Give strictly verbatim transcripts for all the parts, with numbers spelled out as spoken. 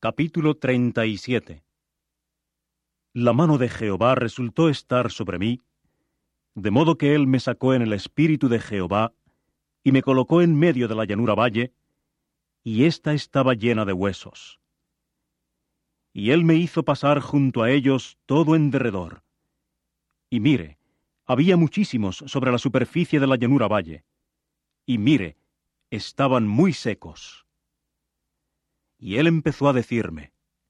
Capítulo treinta y siete. La mano de Jehová resultó estar sobre mí, de modo que él me sacó en el espíritu de Jehová, y me colocó en medio de la llanura valle, y ésta estaba llena de huesos. Y él me hizo pasar junto a ellos todo en derredor. Y mire, había muchísimos sobre la superficie de la llanura valle, y mire, estaban muy secos. Y él empezó a decirme: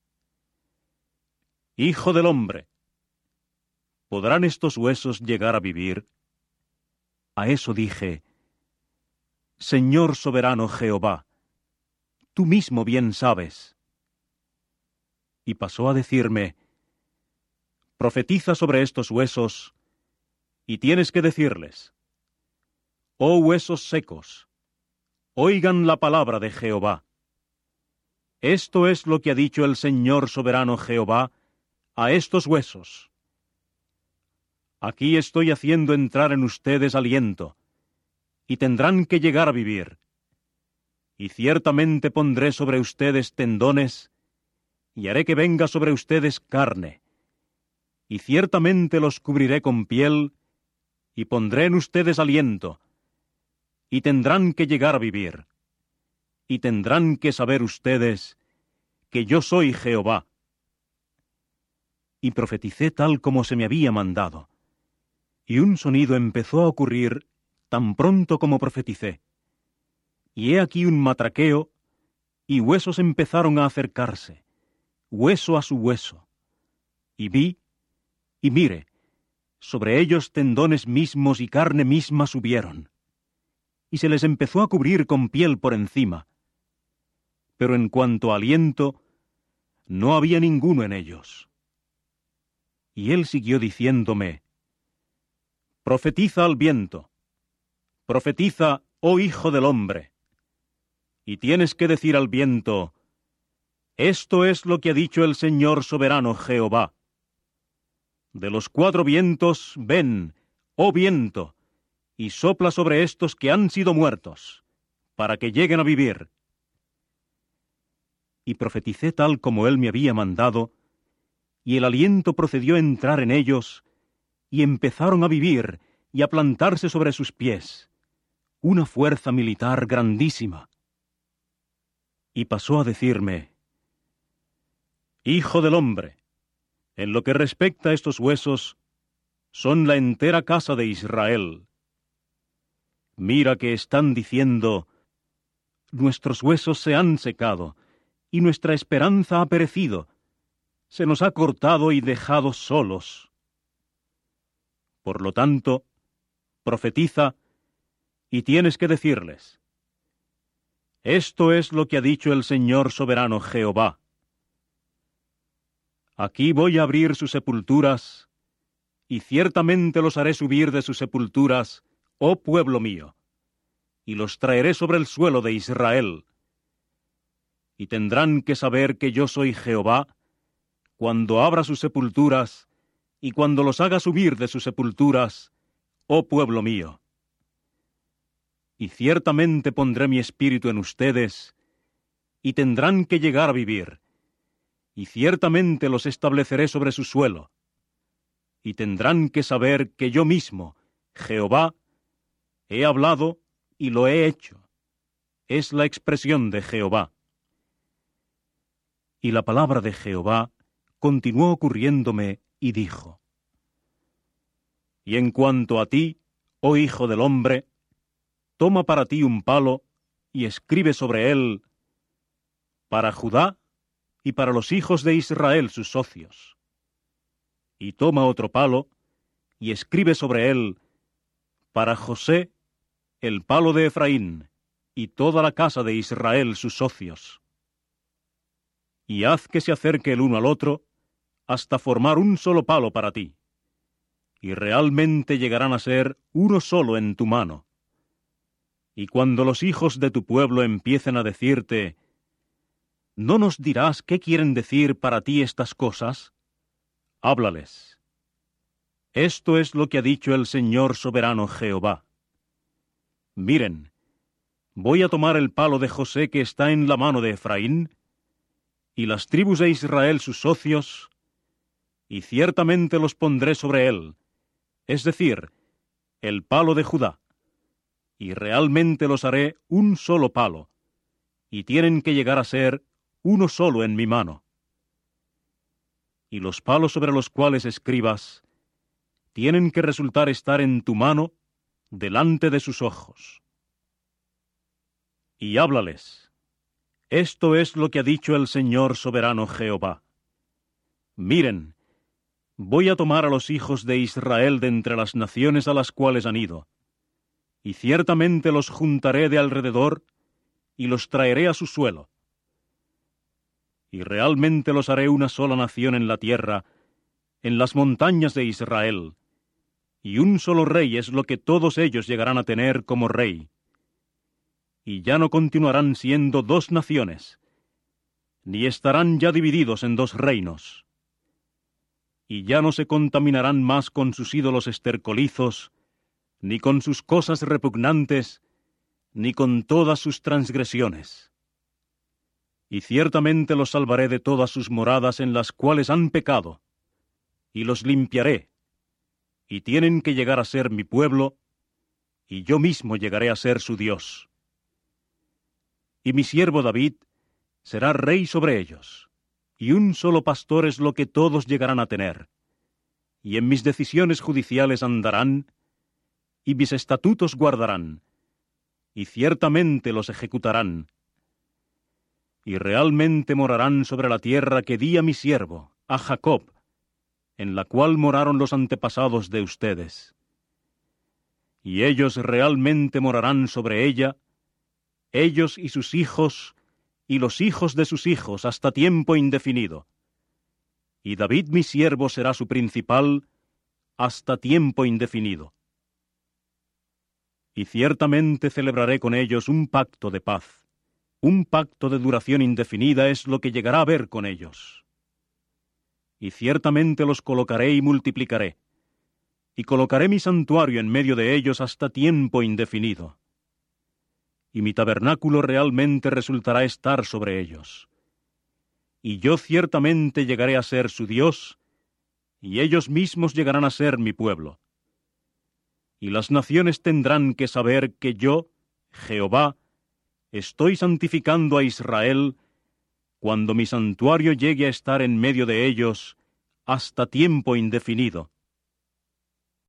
Hijo del hombre, ¿podrán estos huesos llegar a vivir? A eso dije: Señor soberano Jehová, tú mismo bien sabes. Y pasó a decirme: Profetiza sobre estos huesos, y tienes que decirles: Oh huesos secos, oigan la palabra de Jehová. Esto es lo que ha dicho el Señor soberano Jehová a estos huesos. Aquí estoy haciendo entrar en ustedes aliento, y tendrán que llegar a vivir. Y ciertamente pondré sobre ustedes tendones, y haré que venga sobre ustedes carne. Y ciertamente los cubriré con piel, y pondré en ustedes aliento, y tendrán que llegar a vivir. Y tendrán que saber ustedes que yo soy Jehová. Y profeticé tal como se me había mandado. Y un sonido empezó a ocurrir tan pronto como profeticé. Y he aquí un matraqueo, y huesos empezaron a acercarse, hueso a su hueso. Y vi, y mire, sobre ellos tendones mismos y carne misma subieron. Y se les empezó a cubrir con piel por encima. Pero en cuanto a aliento, no había ninguno en ellos. Y él siguió diciéndome: Profetiza al viento, profetiza, oh hijo del hombre, y tienes que decir al viento: Esto es lo que ha dicho el Señor soberano Jehová. De los cuatro vientos, ven, oh viento, y sopla sobre estos que han sido muertos, para que lleguen a vivir. Y profeticé tal como él me había mandado, y el aliento procedió a entrar en ellos, y empezaron a vivir y a plantarse sobre sus pies, una fuerza militar grandísima. Y pasó a decirme: Hijo del hombre, en lo que respecta a estos huesos, son la entera casa de Israel. Mira que están diciendo: Nuestros huesos se han secado, y nuestra esperanza ha perecido, se nos ha cortado y dejado solos. Por lo tanto, profetiza, y tienes que decirles: Esto es lo que ha dicho el Señor soberano Jehová. Aquí voy a abrir sus sepulturas, y ciertamente los haré subir de sus sepulturas, oh pueblo mío, y los traeré sobre el suelo de Israel. Y tendrán que saber que yo soy Jehová, cuando abra sus sepulturas, y cuando los haga subir de sus sepulturas, oh pueblo mío. Y ciertamente pondré mi espíritu en ustedes, y tendrán que llegar a vivir, y ciertamente los estableceré sobre su suelo, y tendrán que saber que yo mismo, Jehová, he hablado y lo he hecho. Es la expresión de Jehová. Y la palabra de Jehová continuó ocurriéndome y dijo: Y en cuanto a ti, oh hijo del hombre, toma para ti un palo y escribe sobre él: para Judá y para los hijos de Israel sus socios. Y toma otro palo y escribe sobre él: para José, el palo de Efraín, y toda la casa de Israel sus socios. Y haz que se acerque el uno al otro, hasta formar un solo palo para ti. Y realmente llegarán a ser uno solo en tu mano. Y cuando los hijos de tu pueblo empiecen a decirte: ¿No nos dirás qué quieren decir para ti estas cosas? Háblales. Esto es lo que ha dicho el Señor soberano Jehová. Miren, voy a tomar el palo de José que está en la mano de Efraín, y las tribus de Israel sus socios, y ciertamente los pondré sobre él, es decir, el palo de Judá, y realmente los haré un solo palo, y tienen que llegar a ser uno solo en mi mano. Y los palos sobre los cuales escribas tienen que resultar estar en tu mano delante de sus ojos. Y háblales. Esto es lo que ha dicho el Señor soberano Jehová. Miren, voy a tomar a los hijos de Israel de entre las naciones a las cuales han ido, y ciertamente los juntaré de alrededor y los traeré a su suelo. Y realmente los haré una sola nación en la tierra, en las montañas de Israel, y un solo rey es lo que todos ellos llegarán a tener como rey. Y ya no continuarán siendo dos naciones, ni estarán ya divididos en dos reinos. Y ya no se contaminarán más con sus ídolos estercolizos, ni con sus cosas repugnantes, ni con todas sus transgresiones. Y ciertamente los salvaré de todas sus moradas en las cuales han pecado, y los limpiaré, y tienen que llegar a ser mi pueblo, y yo mismo llegaré a ser su Dios. Y mi siervo David será rey sobre ellos, y un solo pastor es lo que todos llegarán a tener. Y en mis decisiones judiciales andarán, y mis estatutos guardarán, y ciertamente los ejecutarán. Y realmente morarán sobre la tierra que di a mi siervo, a Jacob, en la cual moraron los antepasados de ustedes. Y ellos realmente morarán sobre ella, ellos y sus hijos, y los hijos de sus hijos, hasta tiempo indefinido. Y David mi siervo será su principal, hasta tiempo indefinido. Y ciertamente celebraré con ellos un pacto de paz. Un pacto de duración indefinida es lo que llegará a haber con ellos. Y ciertamente los colocaré y multiplicaré, y colocaré mi santuario en medio de ellos hasta tiempo indefinido. Y mi tabernáculo realmente resultará estar sobre ellos. Y yo ciertamente llegaré a ser su Dios, y ellos mismos llegarán a ser mi pueblo. Y las naciones tendrán que saber que yo, Jehová, estoy santificando a Israel, cuando mi santuario llegue a estar en medio de ellos hasta tiempo indefinido.